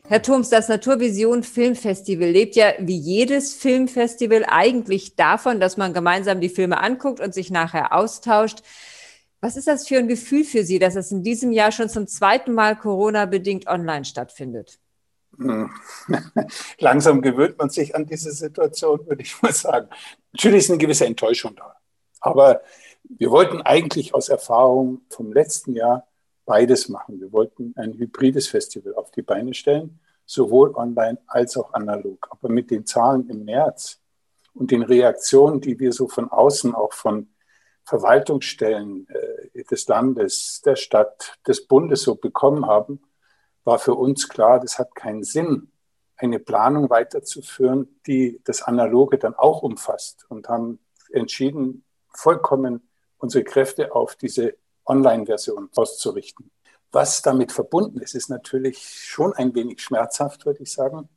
Herr Thoms, das Naturvision Filmfestival lebt ja wie jedes Filmfestival eigentlich davon, dass man gemeinsam die Filme anguckt und sich nachher austauscht. Was ist das für ein Gefühl für Sie, dass es in diesem Jahr schon zum zweiten Mal Corona-bedingt online stattfindet? Langsam gewöhnt man sich an diese Situation, würde ich mal sagen. Natürlich ist eine gewisse Enttäuschung da. Aber wir wollten eigentlich aus Erfahrung vom letzten Jahr beides machen. Wir wollten ein hybrides Festival auf die Beine stellen, sowohl online als auch analog. Aber mit den Zahlen im März und den Reaktionen, die wir so von außen, auch von Verwaltungsstellen des Landes, der Stadt, des Bundes so bekommen haben, war für uns klar, das hat keinen Sinn, eine Planung weiterzuführen, die das Analoge dann auch umfasst, und haben entschieden, vollkommen unsere Kräfte auf diese Online-Version auszurichten. Was damit verbunden ist, ist natürlich schon ein wenig schmerzhaft, würde ich sagen,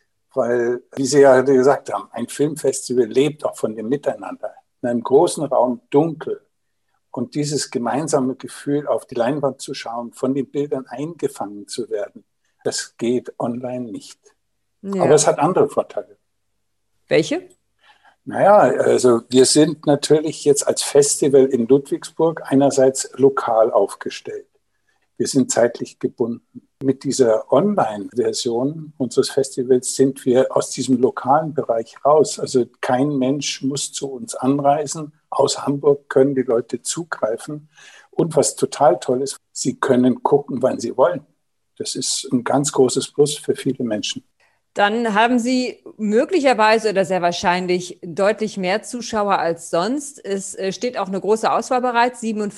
weil, wie Sie ja gesagt haben, ein Filmfestival lebt auch von dem Miteinander. In einem großen Raum dunkel. Und dieses gemeinsame Gefühl, auf die Leinwand zu schauen, von den Bildern eingefangen zu werden, das geht online nicht. Ja. Aber es hat andere Vorteile. Welche? Naja, also wir sind natürlich jetzt als Festival in Ludwigsburg einerseits lokal aufgestellt. Wir sind zeitlich gebunden. Mit dieser Online-Version unseres Festivals sind wir aus diesem lokalen Bereich raus. Also kein Mensch muss zu uns anreisen. Aus Hamburg können die Leute zugreifen. Und was total toll ist, sie können gucken, wann sie wollen. Das ist ein ganz großes Plus für viele Menschen. Dann haben Sie möglicherweise oder sehr wahrscheinlich deutlich mehr Zuschauer als sonst. Es steht auch eine große Auswahl bereit,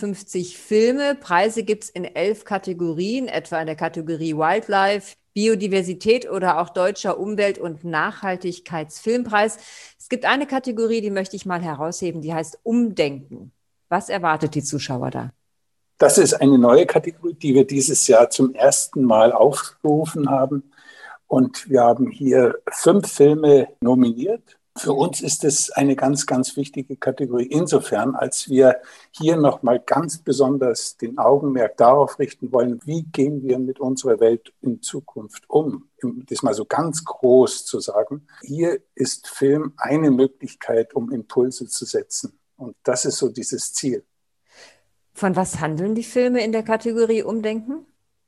57 Filme. Preise gibt es in 11 Kategorien, etwa in der Kategorie Wildlife, Biodiversität oder auch Deutscher Umwelt- und Nachhaltigkeitsfilmpreis. Es gibt eine Kategorie, die möchte ich mal herausheben, die heißt Umdenken. Was erwartet die Zuschauer da? Das ist eine neue Kategorie, die wir dieses Jahr zum ersten Mal aufgerufen haben. Und wir haben hier 5 Filme nominiert. Für uns ist es eine ganz, ganz wichtige Kategorie insofern, als wir hier nochmal ganz besonders den Augenmerk darauf richten wollen, wie gehen wir mit unserer Welt in Zukunft um. Das mal so ganz groß zu sagen. Hier ist Film eine Möglichkeit, um Impulse zu setzen. Und das ist so dieses Ziel. Von was handeln die Filme in der Kategorie Umdenken?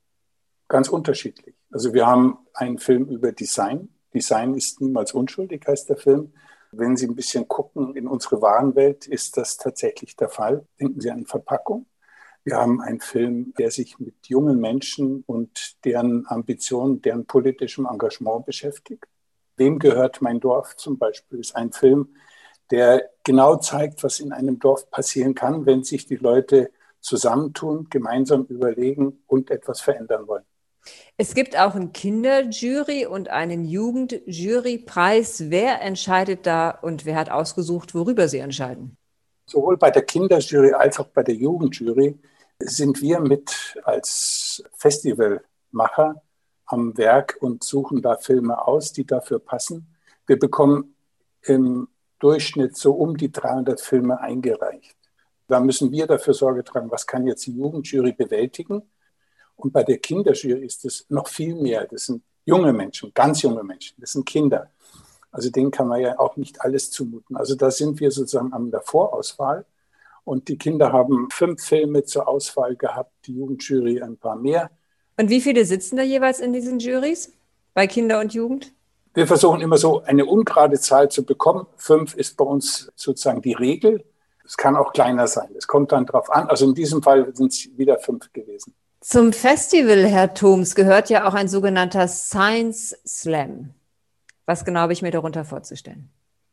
Ganz unterschiedlich. Also wir haben einen Film über Design. Design ist niemals unschuldig, heißt der Film. Wenn Sie ein bisschen gucken in unsere Warenwelt, ist das tatsächlich der Fall. Denken Sie an Verpackung. Wir haben einen Film, der sich mit jungen Menschen und deren Ambitionen, deren politischem Engagement beschäftigt. Wem gehört mein Dorf zum Beispiel? Ist ein Film, der genau zeigt, was in einem Dorf passieren kann, wenn sich die Leute zusammentun, gemeinsam überlegen und etwas verändern wollen. Es gibt auch einen Kinderjury und einen Jugendjurypreis. Wer entscheidet da und wer hat ausgesucht, worüber Sie entscheiden? Sowohl bei der Kinderjury als auch bei der Jugendjury sind wir mit als Festivalmacher am Werk und suchen da Filme aus, die dafür passen. Wir bekommen im Durchschnitt so um die 300 Filme eingereicht. Da müssen wir dafür Sorge tragen, was kann jetzt die Jugendjury bewältigen. Und bei der Kinderjury ist es noch viel mehr. Das sind junge Menschen, ganz junge Menschen. Das sind Kinder. Also denen kann man ja auch nicht alles zumuten. Also da sind wir sozusagen an der Vorauswahl. Und die Kinder haben 5 Filme zur Auswahl gehabt, die Jugendjury ein paar mehr. Und wie viele sitzen da jeweils in diesen Jurys bei Kinder und Jugend? Wir versuchen immer so eine ungerade Zahl zu bekommen. 5 ist bei uns sozusagen die Regel. Es kann auch kleiner sein. Es kommt dann drauf an. Also in diesem Fall sind es wieder 5 gewesen. Zum Festival, Herr Thoms, gehört ja auch ein sogenannter Science Slam. Was genau habe ich mir darunter vorzustellen?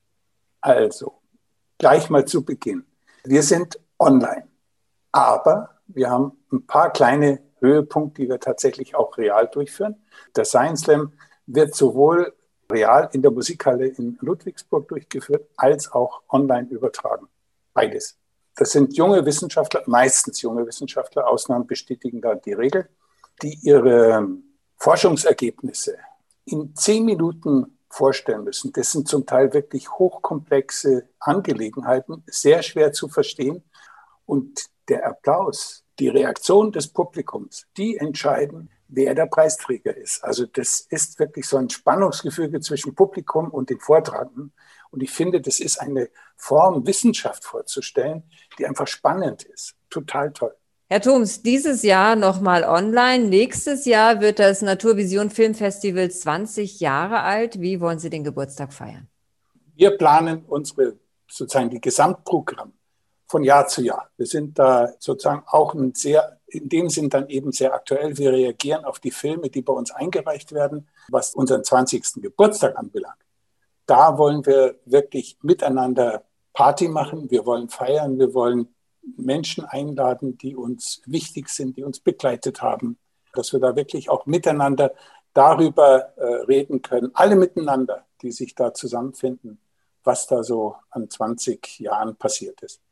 Also, gleich mal zu Beginn. Wir sind online, aber wir haben ein paar kleine Höhepunkte, die wir tatsächlich auch real durchführen. Der Science Slam wird sowohl real in der Musikhalle in Ludwigsburg durchgeführt, als auch online übertragen. Beides. Das sind junge Wissenschaftler, meistens junge Wissenschaftler, Ausnahmen bestätigen da die Regel, die ihre Forschungsergebnisse in 10 Minuten vorstellen müssen. Das sind zum Teil wirklich hochkomplexe Angelegenheiten, sehr schwer zu verstehen. Und der Applaus, die Reaktion des Publikums, die entscheiden, wer der Preisträger ist. Also das ist wirklich so ein Spannungsgefüge zwischen Publikum und den Vortragenden. Und ich finde, das ist eine Form, Wissenschaft vorzustellen, die einfach spannend ist. Total toll. Herr Thoms, dieses Jahr nochmal online. Nächstes Jahr wird das Naturvision Filmfestival 20 Jahre alt. Wie wollen Sie den Geburtstag feiern? Wir planen sozusagen die Gesamtprogramm von Jahr zu Jahr. Wir sind da sozusagen auch in dem Sinn dann eben sehr aktuell. Wir reagieren auf die Filme, die bei uns eingereicht werden, was unseren 20. Geburtstag anbelangt. Da wollen wir wirklich miteinander Party machen. Wir wollen feiern. Wir wollen Menschen einladen, die uns wichtig sind, die uns begleitet haben, dass wir da wirklich auch miteinander darüber reden können, alle miteinander, die sich da zusammenfinden, was da so an 20 Jahren passiert ist.